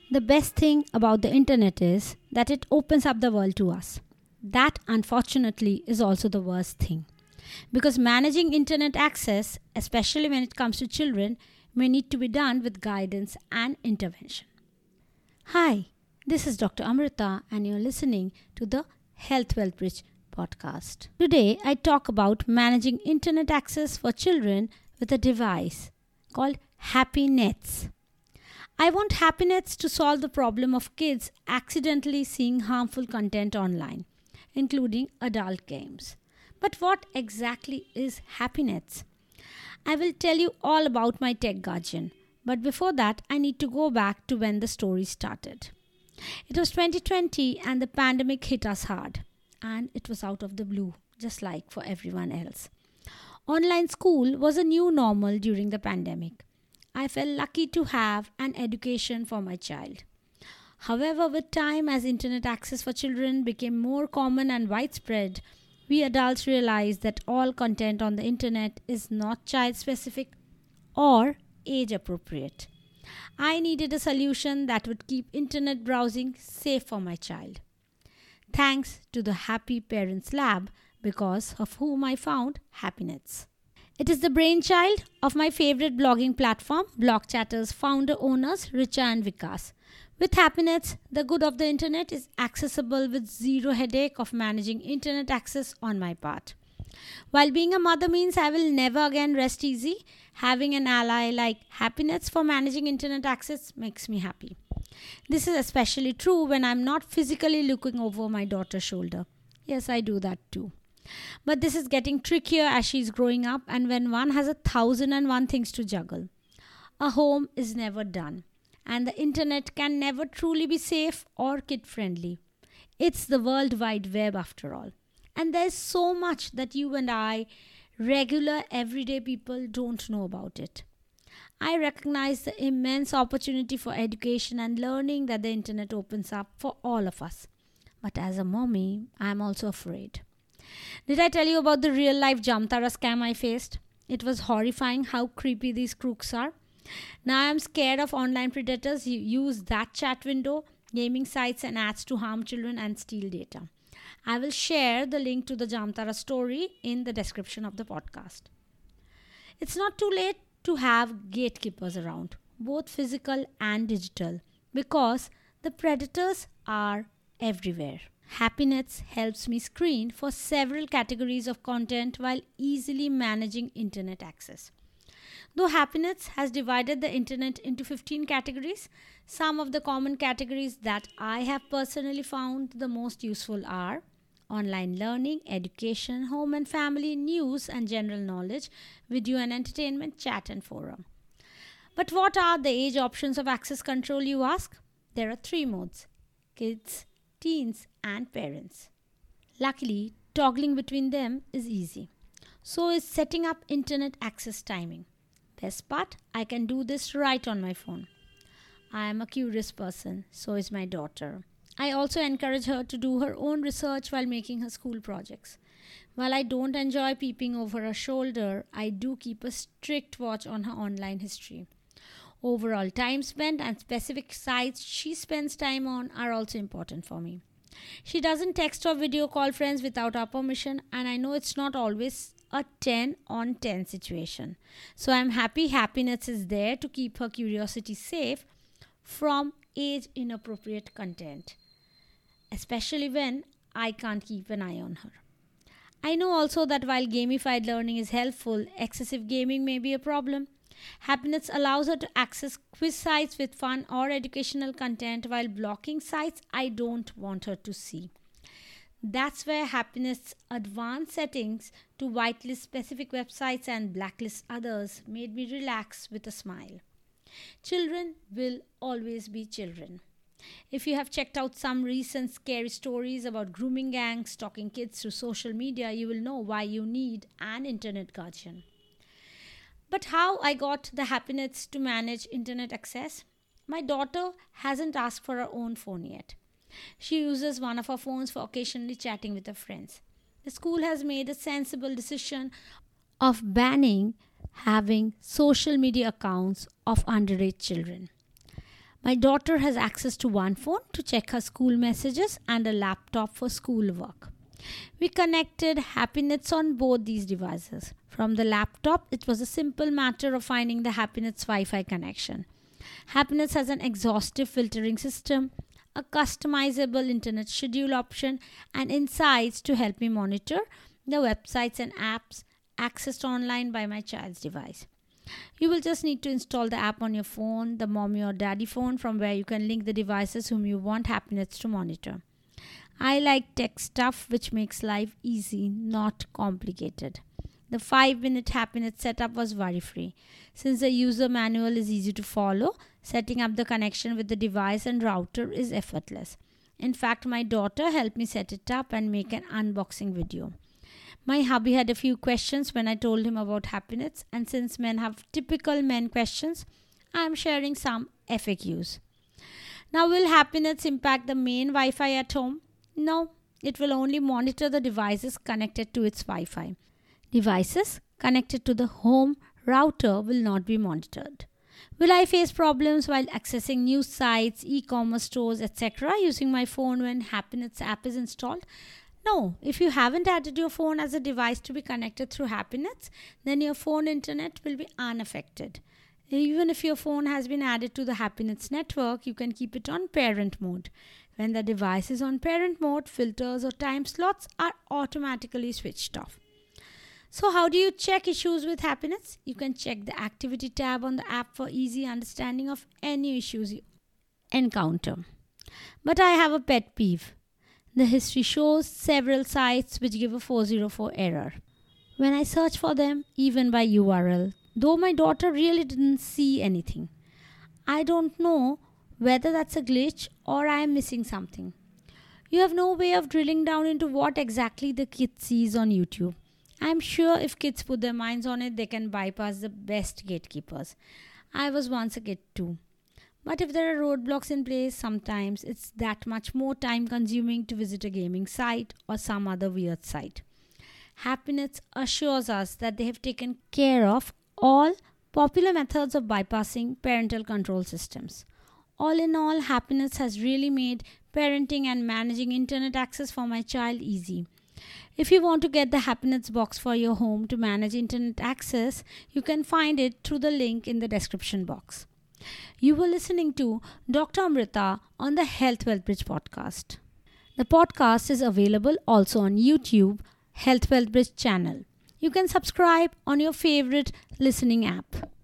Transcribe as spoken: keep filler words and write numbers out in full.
The best thing about the internet is that it opens up the world to us. That, unfortunately, is also the worst thing. Because managing internet access, especially when it comes to children, may need to be done with guidance and intervention. Hi, this is Doctor Amrita, and you're listening to the Health Wealth Bridge podcast. Today, I talk about managing internet access for children with a device called HappyNets. I want HappyNets to solve the problem of kids accidentally seeing harmful content online, including adult games. But what exactly is HappyNets? I will tell you all about my tech guardian, but before that, I need to go back to when the story started. It was twenty twenty and the pandemic hit us hard, and it was out of the blue, just like for everyone else. Online school was a new normal during the pandemic. I felt lucky to have an education for my child. However, with time, as internet access for children became more common and widespread, we adults realized that all content on the internet is not child-specific or age-appropriate. I needed a solution that would keep internet browsing safe for my child. Thanks to the Happy Parents Lab, because of whom I found HappyNets. It is the brainchild of my favorite blogging platform, BlogChatter's founder-owners Richa and Vikas. With HappyNets, the good of the internet is accessible with zero headache of managing internet access on my part. While being a mother means I will never again rest easy, having an ally like HappyNets for managing internet access makes me happy. This is especially true when I'm not physically looking over my daughter's shoulder. Yes, I do that too. But this is getting trickier as she's growing up and when one has a thousand and one things to juggle. A home is never done, and the internet can never truly be safe or kid-friendly. It's the World Wide Web after all. And there's so much that you and I, regular everyday people, don't know about it. I recognize the immense opportunity for education and learning that the internet opens up for all of us. But as a mommy, I'm also afraid. Did I tell you about the real-life Jamtara scam I faced? It was horrifying how creepy these crooks are. Now I'm scared of online predators who use that chat window, gaming sites and ads to harm children and steal data. I will share the link to the Jamtara story in the description of the podcast. It's not too late to have gatekeepers around, both physical and digital, because the predators are everywhere. HappyNets helps me screen for several categories of content while easily managing internet access. Though HappyNets has divided the internet into fifteen categories, some of the common categories that I have personally found the most useful are online learning, education, home and family, news and general knowledge, video and entertainment, chat and forum. But what are the age options of access control, you ask? There are three modes: kids, teens and parents. Luckily, toggling between them is easy. So is setting up internet access timing. Best part, I can do this right on my phone. I am a curious person, so is my daughter. I also encourage her to do her own research while making her school projects. While I don't enjoy peeping over her shoulder, I do keep a strict watch on her online history. Overall time spent and specific sites she spends time on are also important for me. She doesn't text or video call friends without our permission, and I know it's not always a ten on ten situation. So I'm happy HappyNets is there to keep her curiosity safe from age inappropriate content, especially when I can't keep an eye on her. I know also that while gamified learning is helpful, excessive gaming may be a problem. HappyNets allows her to access quiz sites with fun or educational content while blocking sites I don't want her to see. That's where HappyNets' advanced settings to whitelist specific websites and blacklist others made me relax with a smile. Children will always be children. If you have checked out some recent scary stories about grooming gangs stalking kids through social media, you will know why you need an internet guardian. But how I got the HappyNets to manage internet access? My daughter hasn't asked for her own phone yet. She uses one of her phones for occasionally chatting with her friends. The school has made a sensible decision of banning having social media accounts of underage children. My daughter has access to one phone to check her school messages and a laptop for schoolwork. We connected Happinets on both these devices. From the laptop, it was a simple matter of finding the Happinets Wi-Fi connection. Happinets has an exhaustive filtering system, a customizable internet schedule option, and insights to help me monitor the websites and apps accessed online by my child's device. You will just need to install the app on your phone, the mommy or daddy phone, from where you can link the devices whom you want Happinets to monitor. I like tech stuff which makes life easy, not complicated. The five minute Happinets setup was worry-free. Since the user manual is easy to follow, setting up the connection with the device and router is effortless. In fact, my daughter helped me set it up and make an unboxing video. My hubby had a few questions when I told him about Happinets, and since men have typical men questions, I am sharing some F A Qs. Now, will Happinets impact the main Wi-Fi at home? No, it will only monitor the devices connected to its Wi-Fi. Devices connected to the home router will not be monitored. Will I face problems while accessing news sites, e-commerce stores, et cetera using my phone when Happinets app is installed? No, if you haven't added your phone as a device to be connected through Happinets, then your phone internet will be unaffected. Even if your phone has been added to the Happinets network, you can keep it on parent mode. When the device is on parent mode, filters or time slots are automatically switched off. So how do you check issues with Happinets? You can check the activity tab on the app for easy understanding of any issues you encounter. But I have a pet peeve. The history shows several sites which give a four oh four error. When I search for them, even by U R L, though my daughter really didn't see anything. I don't know whether that's a glitch or I am missing something. You have no way of drilling down into what exactly the kid sees on YouTube. I am sure if kids put their minds on it, they can bypass the best gatekeepers. I was once a kid too. But if there are roadblocks in place, sometimes it's that much more time consuming to visit a gaming site or some other weird site. Happinets assures us that they have taken care of all popular methods of bypassing parental control systems. All in all, Happinets has really made parenting and managing internet access for my child easy. If you want to get the Happinets box for your home to manage internet access, you can find it through the link in the description box. You were listening to Doctor Amrita on the Health Wealth Bridge podcast. The podcast is available also on YouTube, Health Wealth Bridge channel. You can subscribe on your favorite listening app.